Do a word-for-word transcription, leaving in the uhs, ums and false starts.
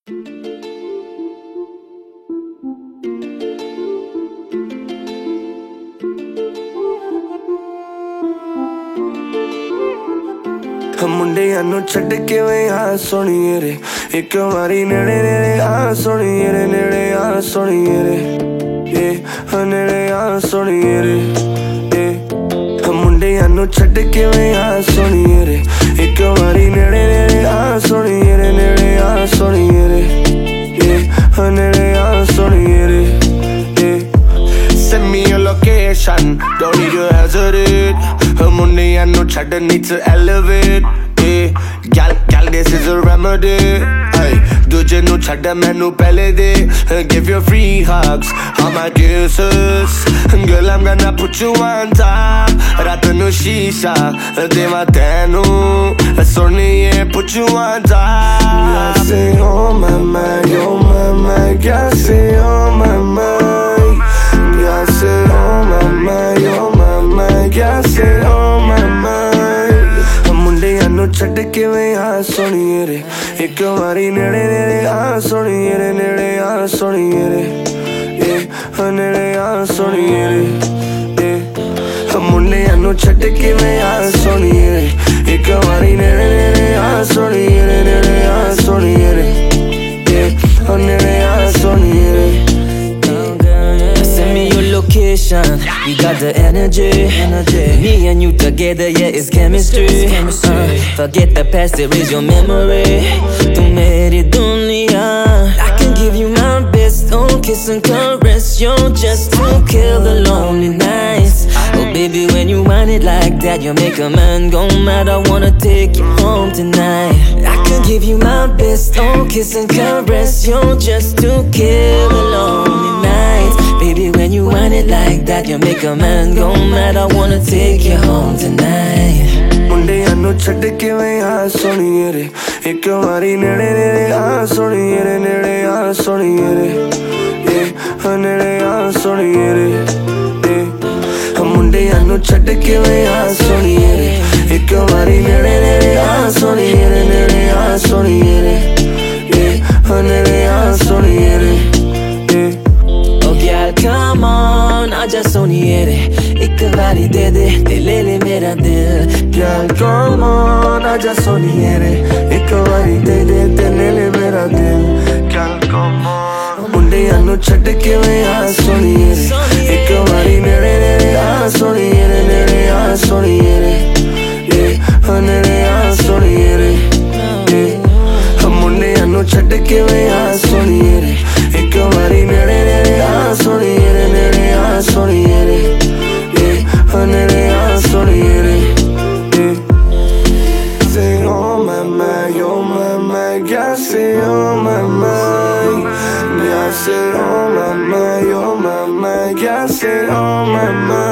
ਮੁੰਡਿਆਂ ਨੂੰ ਛੱਡ ਕਿਵੇਂ ਆ ਸੋਹਣੀਏ ਰੇ ਇੱਕ ਵਾਰੀ ਨੇੜੇ ਨੇੜੇ ਆ ਸੋਹਣੀਏ ਰੇ ਨੇੜੇ ਆ ਸੋਹਣੀਏ ਰੇ ਏ ਨੇੜੇ ਆ ਸੋਹਣੀਏ ਰੇ ਏ ਮੁੰਡਿਆਂ ਨੂੰ ਛੱਡ ਕਿਵੇਂ ਆ ਸੋਹਣੀਏ ਰੇ ਇੱਕ ਵਾਰੀ ਨੇੜੇ ਨੇੜੇ ਆ ਸੋਹਣੀਏ ਰੇ ਨੇੜੇ ਆ ਸੋਹਣੀਏ ਰੇ ਏ ਨੇੜੇ ਆ ਸੋਹਣੀਏ ਰੇ ਏ Send me your location, don't need to hesitate. ਮੁੰਡਿਆਂ ਨੂੰ ਛੱਡ need to elevate. Yeah, gal, gal, this is a remedy. Ay, ਦੂਜੇ ਨੂੰ ਛੱਡ ਮੈਨੂੰ ਪਹਿਲੇ ਦੇ. Give you free hugs, all my kisses. Girl, I'm gonna put you on top. ਰਾਤ ਨੂੰ ਸ਼ੀਸ਼ਾ ਦੇਵਾਂ ਤੈਨੂੰ ਸੋਹਣੀਏ put you on top. Yeah, say on my mind, on my mind. Yeah, say on my mind. Yeah, say on my mind, on my mind. Yeah, say on my mind. ਮੁੰਡਿਆਂ ਨੂੰ ਛੱਡ ਕਿਵੇਂ ਆ ਸੋਹਣੀਏ ਰੇ ਇੱਕ ਵਾਰੀ ਨੇੜੇ ਨੇੜੇ ਆ ਸੋਹਣੀਏ ਰੇ ਨੇੜੇ ਆ ਸੋਹਣੀਏ ਰੇ ਏ ਨੇੜੇ ਆ ਸੋਹਣੀਏ ਰੇ ਏ ਮੁੰਡਿਆਂ ਨੂੰ ਛੱਡ ਕਿਵੇਂ ਆ ਸੋਹਣੀਏ ਰੇ ਇੱਕ ਵਾਰੀ ਨੇੜੇ ਨੇੜੇ ਆ ਸੋਹਣੀਏ ਰੇ ਨੇੜੇ ਆ ਸੋਹਣੀਏ ਰੇ ਏ ਨੇੜੇ ਆ ਸੋਹਣੀਏ ਰੇ Send me your location, we got the energy, energy. Me and you together, yeah, it's chemistry, it's chemistry. Uh, Forget the past, erase your memory. Tu meri dunya, I can give you my best, don't kiss and caress. You're just to kill the lonely nights. Oh baby, when you want it like that, you make a man go mad. I wanna take you home tonight. I can give you my best, don't kiss and caress. You're just to kill the lonely nights. Baby, when you want it like that, you make a man go mad. I wanna take you home tonight. ਮੁੰਡਿਆਂ ਨੂੰ ਛੱਡ ਕਿਵੇਂ ਆ ਸੋਹਣੀਏ ਰੇ ਇੱਕ ਵਾਰੀ ਨੇੜੇ ਨੇੜੇ ਆ ਸੋਹਣੀਏ ਰੇ ਨੇੜੇ ਆ ਸੋਹਣੀਏ ਰੇ ਏ ਨੇੜੇ ਆ ਸੋਹਣੀਏ ਰੇ ਏ ਮੁੰਡਿਆਂ ਨੂੰ ਛੱਡ ਕਿਵੇਂ ਆ ਸੋਹਣੀਏ ਰੇ ਇੱਕ ਵਾਰੀ ਨੇੜੇ ਨੇੜੇ ਆ ਸੋਹਣੀਏ ਰੇ ਨੇੜੇ ਆ ਸੋਹਣੀਏ ਰੇ ਏ ਨੇੜੇ ਆ ਸੋਹਣੀਏ ਰੇ ਏ Oh girl, come on, आजा सोनिए रे एक बारी दे दे ते ले ले मेरा दिल. Girl, come on, आजा सोनिए रे एक बारी दे दे ते ले ले मेरा दिल. Girl, come on. ਮੁੰਡਿਆਂ ਨੂੰ ਛੱਡ ਕਿਵੇਂ ਆ ਸੋਹਣੀਏ ਰੇ ਇੱਕ ਵਾਰੀ ਨੇੜੇ ਨੇੜੇ ਆ ਸੋਹਣੀਏ ਰੇ ਨੇੜੇ ਆ ਸੋਹਣੀਏ ਰੇ ਏ ਨੇੜੇ ਆ ਸੋਹਣੀਏ ਰੇ ਏ ਮੁੰਡਿਆਂ ਨੂੰ ਛੱਡ ਕਿਵੇਂ ਆ ਸੋਹਣੀਏ ਰੇ ਇੱਕ ਵਾਰੀ ਨੇੜੇ ਨੇੜੇ ਆ ਸੋਹਣੀਏ ਰੇ ਨੇੜੇ ਆ ਸੋਹਣੀਏ ਰੇ ਏ ਨੇੜੇ ਆ ਸੋਹਣੀਏ ਰੇ ਏ Say on my mind, on my mind. Yeah, say on my mind. Yeah, say on my mind, on my mind. Yeah, say on my mind.